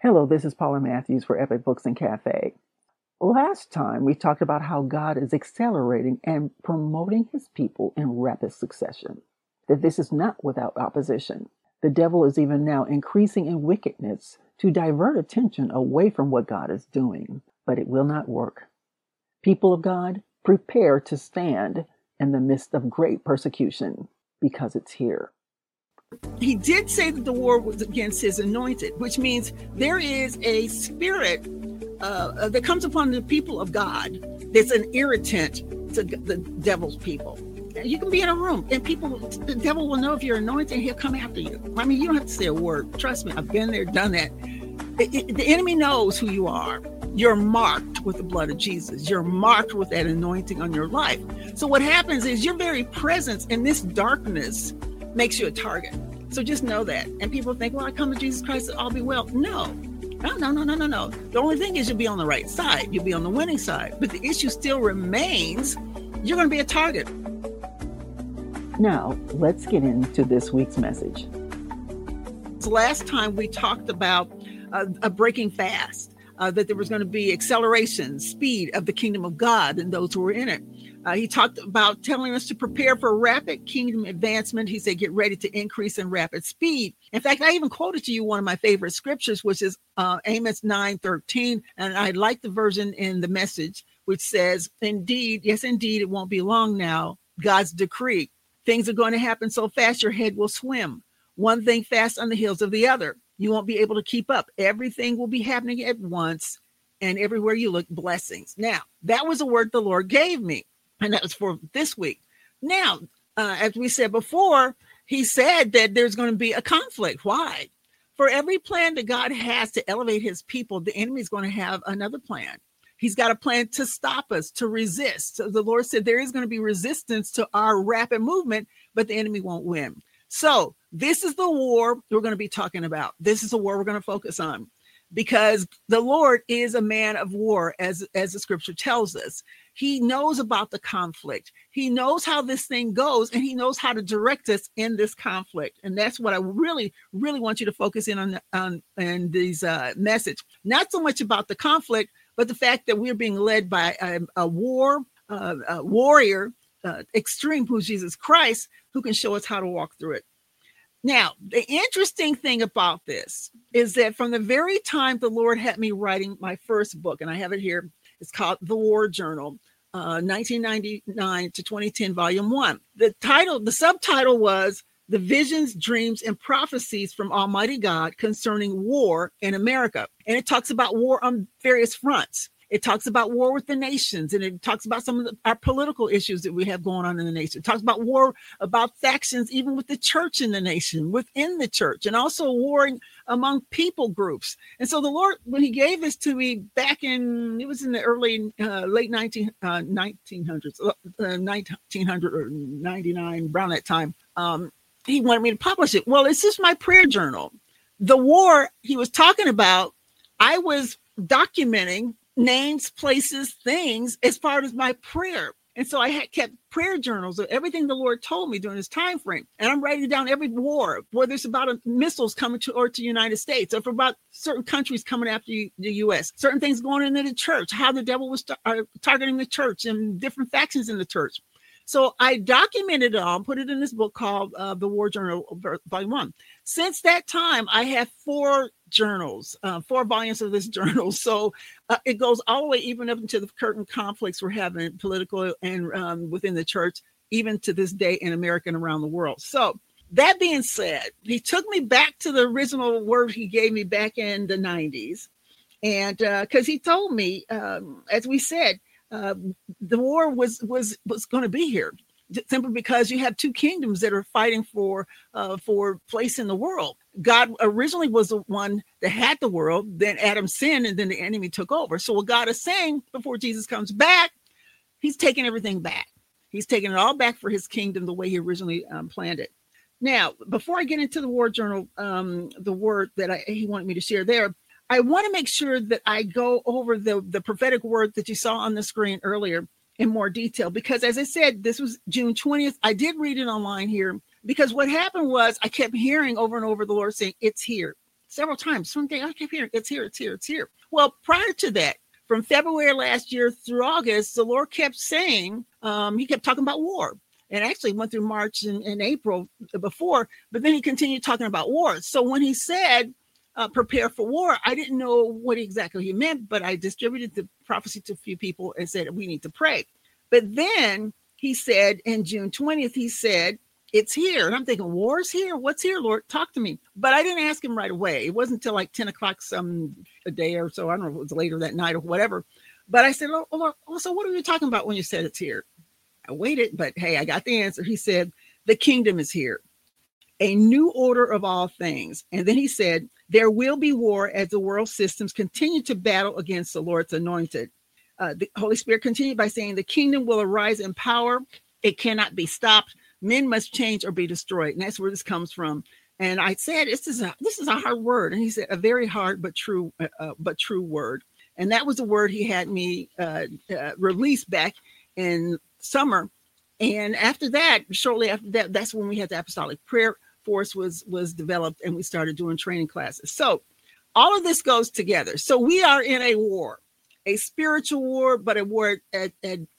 Hello, this is Paula Matthews for Epic Books and Cafe. Last time we talked about how God is accelerating and promoting his people in rapid succession, that this is not without opposition. The devil is even now increasing in wickedness to divert attention away from what God is doing, but it will not work. People of God, prepare to stand in the midst of great persecution because it's here. He did say that the war was against his anointed, which means there is a spirit that comes upon the people of God that's an irritant to the devil's people. You can be in a room and the devil will know if you're anointed and he'll come after you. I mean, you don't have to say a word. Trust me, I've been there, done that. The enemy knows who you are. You're marked with the blood of Jesus. You're marked with that anointing on your life. So what happens is your very presence in this darkness makes you a target. So just know that. And people think, well, I come to Jesus Christ, I'll be well. No. The only thing is you'll be on the right side. You'll be on the winning side. But the issue still remains, you're going to be a target. Now, let's get into this week's message. Last time we talked about a breaking fast, that there was going to be acceleration, speed of the kingdom of God and those who were in it. He talked about telling us to prepare for rapid kingdom advancement. He said, get ready to increase in rapid speed. In fact, I even quoted to you one of my favorite scriptures, which is Amos 9:13. And I like the version in the Message, which says, indeed, yes, indeed, it won't be long now. God's decree. Things are going to happen so fast, your head will swim. One thing fast on the heels of the other. You won't be able to keep up. Everything will be happening at once. And everywhere you look, blessings. Now, that was a word the Lord gave me. And that was for this week. Now, as we said before, he said that there's going to be a conflict. Why? For every plan that God has to elevate his people, the enemy is going to have another plan. He's got a plan to stop us, to resist. So the Lord said there is going to be resistance to our rapid movement, but the enemy won't win. So this is the war we're going to be talking about. This is the war we're going to focus on, because the Lord is a man of war, as the scripture tells us. He knows about the conflict. He knows how this thing goes, and he knows how to direct us in this conflict. And that's what I really, really want you to focus in on these message. Not so much about the conflict, but the fact that we're being led by a warrior, extreme, who's Jesus Christ, who can show us how to walk through it. Now, the interesting thing about this is that from the very time the Lord had me writing my first book, and I have it here, it's called The War Journal, 1999 to 2010, Volume 1. The subtitle was The Visions, Dreams, and Prophecies from Almighty God Concerning War in America. And it talks about war on various fronts. It talks about war with the nations, and it talks about some of our political issues that we have going on in the nation. It talks about war, about factions, even with the church in the nation, within the church, and also warring among people groups. And so the Lord, when he gave this to me back it was in the early, late 1900s, 1900 or 99, around that time, he wanted me to publish it. Well, it's just my prayer journal. The war he was talking about, I was documenting names, places, things as far as my prayer. And so I had kept prayer journals of everything the Lord told me during this time frame. And I'm writing down every war, whether it's about missiles coming to the United States, or for about certain countries coming after the U.S., certain things going into the church, how the devil was targeting the church and different factions in the church. So I documented it all, put it in this book called The War Journal, Volume 1. Since that time, I have 4 journals, 4 volumes of this journal. So it goes all the way even up into the current conflicts we're having, political and within the church, even to this day in America and around the world. So that being said, he took me back to the original word he gave me back in the 90s. And because he told me, as we said, the war was going to be here, simply because you have 2 kingdoms that are fighting for place in the world. God originally was the one that had the world, then Adam sinned, and then the enemy took over. So what God is saying, before Jesus comes back, he's taking everything back. He's taking it all back for his kingdom the way he originally planned it. Now, before I get into the War Journal, the word that he wanted me to share there, I want to make sure that I go over the prophetic word that you saw on the screen earlier in more detail, because as I said, this was June 20th. I did read it online here, because what happened was I kept hearing over and over the Lord saying, it's here. several times. One day I kept hearing, it's here, it's here, it's here. Well, prior to that, from February last year through August, the Lord kept saying, he kept talking about war. And actually went through March and April before, but then he continued talking about war. So when he said, prepare for war, I didn't know what exactly he meant, but I distributed the prophecy to a few people and said, we need to pray. But then he said in June 20th, he said, it's here. And I'm thinking, war's here? What's here, Lord? Talk to me. But I didn't ask him right away. It wasn't until like 10 o'clock a day or so. I don't know if it was later that night or whatever. But I said, oh, Lord, so what are you talking about when you said it's here? I waited, but hey, I got the answer. He said, the kingdom is here, a new order of all things. And then he said, there will be war as the world systems continue to battle against the Lord's anointed. The Holy Spirit continued by saying, the kingdom will arise in power. It cannot be stopped. Men must change or be destroyed. And that's where this comes from. And I said, this is a hard word. And he said, a very hard but true word. And that was the word he had me release back in summer. And after that, shortly after that, that's when we had the apostolic prayer force was developed, and we started doing training classes. So all of this goes together. So we are in a war, a spiritual war, but a war at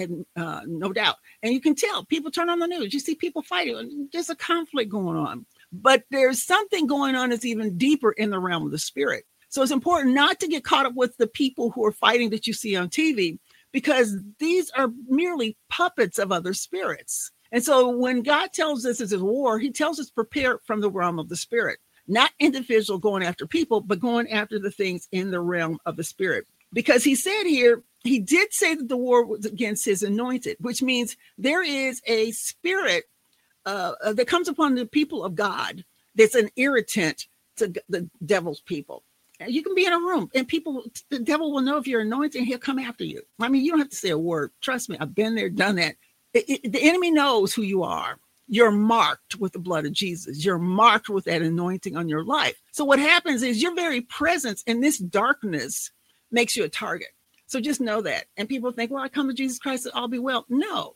no doubt. And you can tell, people turn on the news, you see people fighting, there's a conflict going on, but there's something going on that's even deeper in the realm of the spirit. So it's important not to get caught up with the people who are fighting that you see on TV, because these are merely puppets of other spirits. And so when God tells us it's a war, he tells us prepare from the realm of the spirit, not individual going after people, but going after the things in the realm of the spirit. Because he said here, he did say that the war was against his anointed, which means there is a spirit that comes upon the people of God that's an irritant to the devil's people. You can be in a room and the devil will know if you're anointed and he'll come after you. I mean, you don't have to say a word. Trust me, I've been there, done that. The enemy knows who you are. You're marked with the blood of Jesus. You're marked with that anointing on your life. So what happens is your very presence in this darkness makes you a target. So just know that. And people think, well, I come to Jesus Christ and I'll be well. No.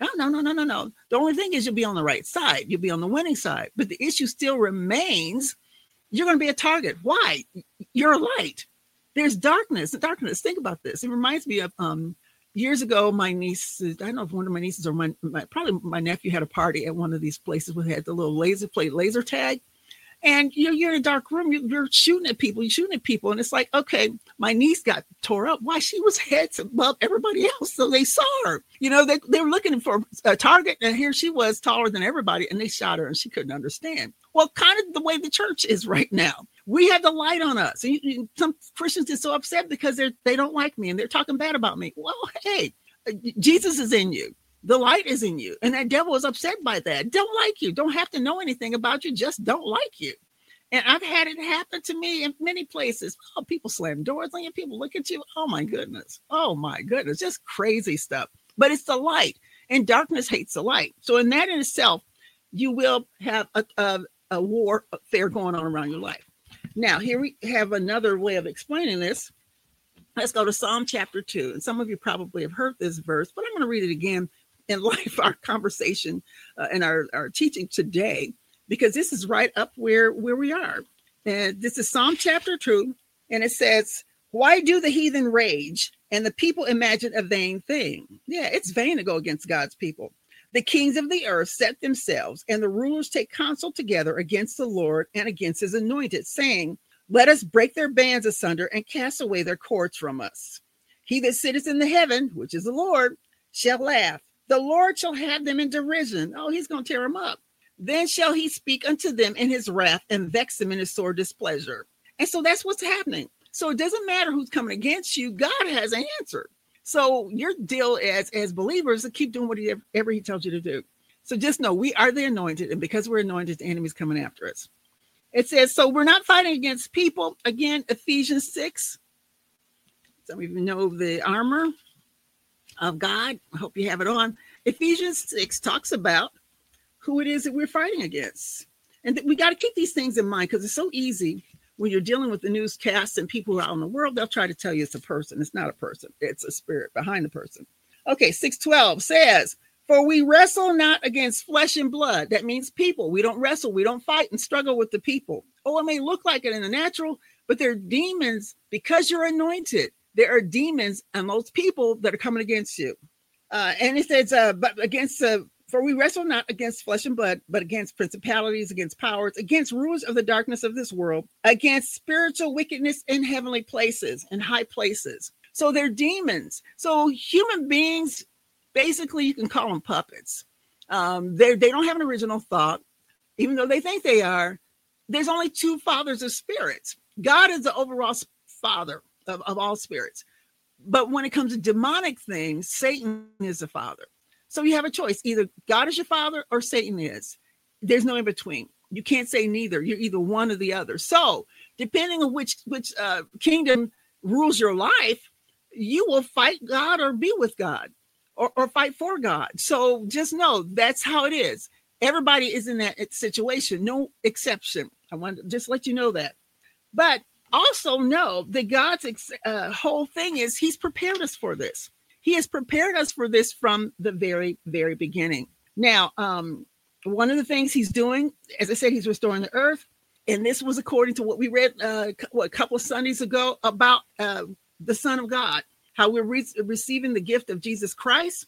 The only thing is you'll be on the right side. You'll be on the winning side. But the issue still remains. You're going to be a target. Why? You're a light. There's darkness. Think about this. It reminds me of years ago, my niece, I don't know if one of my nieces or probably my nephew had a party at one of these places where they had the little laser tag. And you're in a dark room, you're shooting at people, and it's like, okay, my niece got tore up. Why? She was heads above everybody else, so they saw her. They were looking for a target, and here she was taller than everybody, and they shot her, and she couldn't understand. Well, kind of the way the church is right now. We have the light on us. And some Christians get so upset because they don't like me, and they're talking bad about me. Well, hey, Jesus is in you. The light is in you. And that devil is upset by that. Don't like you. Don't have to know anything about you. Just don't like you. And I've had it happen to me in many places. Oh, people slam doors on you. People look at you. Oh, my goodness. Just crazy stuff. But it's the light. And darkness hates the light. So in that in itself, you will have a war affair going on around your life. Now, here we have another way of explaining this. Let's go to Psalm chapter 2. And some of you probably have heard this verse, but I'm going to read it again in light of our conversation and our teaching today, because this is right up where we are. And this is Psalm chapter 2, and it says, why do the heathen rage and the people imagine a vain thing? Yeah, it's vain to go against God's people. The kings of the earth set themselves, and the rulers take counsel together against the Lord and against his anointed, saying, let us break their bands asunder and cast away their cords from us. He that sitteth in the heaven, which is the Lord, shall laugh. The Lord shall have them in derision. Oh, he's going to tear them up. Then shall he speak unto them in his wrath and vex them in his sore displeasure. And so that's what's happening. So it doesn't matter who's coming against you. God has an answer. So your deal as believers is to keep doing whatever he tells you to do. So just know we are the anointed. And because we're anointed, the enemy's coming after us. It says, so we're not fighting against people. Again, Ephesians 6. Some of you know the armor of God. I hope you have it on. Ephesians 6 talks about who it is that we're fighting against. And we got to keep these things in mind, because it's so easy when you're dealing with the newscasts and people out in the world, they'll try to tell you it's a person. It's not a person. It's a spirit behind the person. Okay, 6:12 says, For we wrestle not against flesh and blood. That means people. We don't wrestle. We don't fight and struggle with the people. Oh, it may look like it in the natural, but they're demons because you're anointed. There are demons and those people that are coming against you. And it says, for we wrestle not against flesh and blood, but against principalities, against powers, against rulers of the darkness of this world, against spiritual wickedness in heavenly places and high places. So they're demons. So human beings, basically, you can call them puppets. They don't have an original thought, even though they think they are. There's only two fathers of spirits. God is the overall father of all spirits. But when it comes to demonic things, Satan is the father. So you have a choice. Either God is your father or Satan is. There's no in between. You can't say neither. You're either one or the other. So depending on which kingdom rules your life, you will fight God or be with God or fight for God. So just know that's how it is. Everybody is in that situation. No exception. I want to just let you know that. But also know that God's whole thing is he's prepared us for this. He has prepared us for this from the very, very beginning. Now, one of the things he's doing, as I said, he's restoring the earth. And this was according to what we read a couple of Sundays ago about the Son of God, how we're receiving the gift of Jesus Christ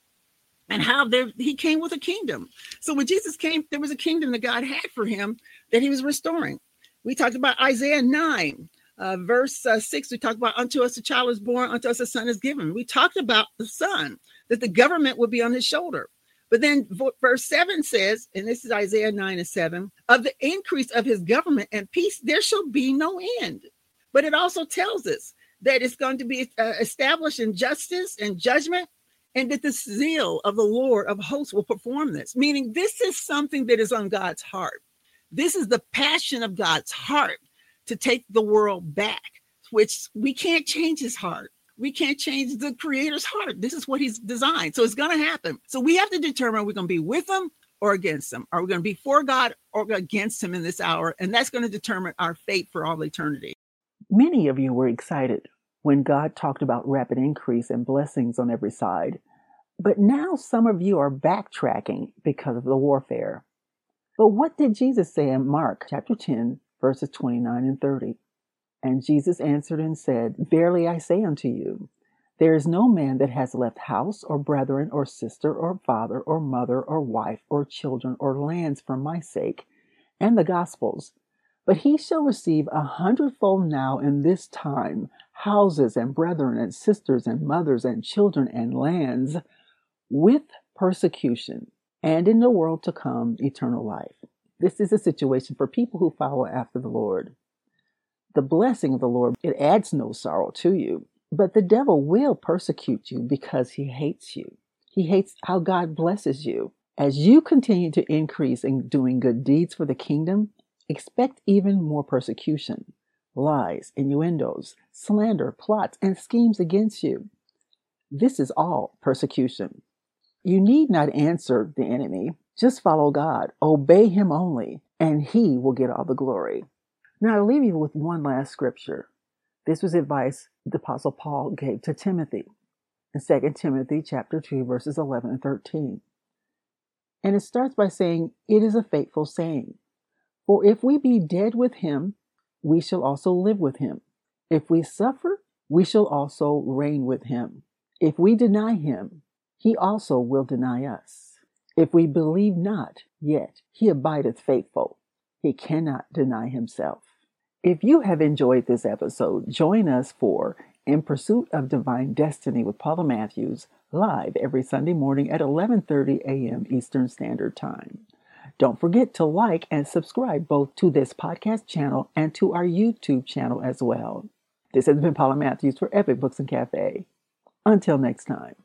and how he came with a kingdom. So when Jesus came, there was a kingdom that God had for him that he was restoring. We talked about Isaiah 9, verse 6. We talked about unto us a child is born, unto us a son is given. We talked about the son, that the government would be on his shoulder. But then verse 7 says, and this is Isaiah 9 and 7, of the increase of his government and peace, there shall be no end. But it also tells us that it's going to be established in justice and judgment, and that the zeal of the Lord of hosts will perform this. Meaning this is something that is on God's heart. This is the passion of God's heart to take the world back, which we can't change his heart. We can't change the creator's heart. This is what he's designed. So it's going to happen. So we have to determine are we going to be with him or against him? Are we going to be for God or against him in this hour? And that's going to determine our fate for all eternity. Many of you were excited when God talked about rapid increase and blessings on every side. But now some of you are backtracking because of the warfare. But what did Jesus say in Mark chapter 10, verses 29 and 30? And Jesus answered and said, Verily I say unto you, there is no man that has left house or brethren or sister or father or mother or wife or children or lands for my sake and the gospel's, but he shall receive 100-fold now in this time, houses and brethren and sisters and mothers and children and lands, with persecution, and in the world to come, eternal life. This is a situation for people who follow after the Lord. The blessing of the Lord, it adds no sorrow to you, but the devil will persecute you because he hates you. He hates how God blesses you. As you continue to increase in doing good deeds for the kingdom, expect even more persecution, lies, innuendos, slander, plots, and schemes against you. This is all persecution. You need not answer the enemy. Just follow God. Obey him only, and he will get all the glory. Now, I'll leave you with one last scripture. This was advice the Apostle Paul gave to Timothy in 2 Timothy chapter 2, verses 11 and 13. And it starts by saying, It is a faithful saying. For if we be dead with him, we shall also live with him. If we suffer, we shall also reign with him. If we deny him, he also will deny us. If we believe not, yet he abideth faithful. He cannot deny himself. If you have enjoyed this episode, join us for In Pursuit of Divine Destiny with Paula Matthews, live every Sunday morning at 11:30 a.m. Eastern Standard Time. Don't forget to like and subscribe both to this podcast channel and to our YouTube channel as well. This has been Paula Matthews for Epic Books and Cafe. Until next time.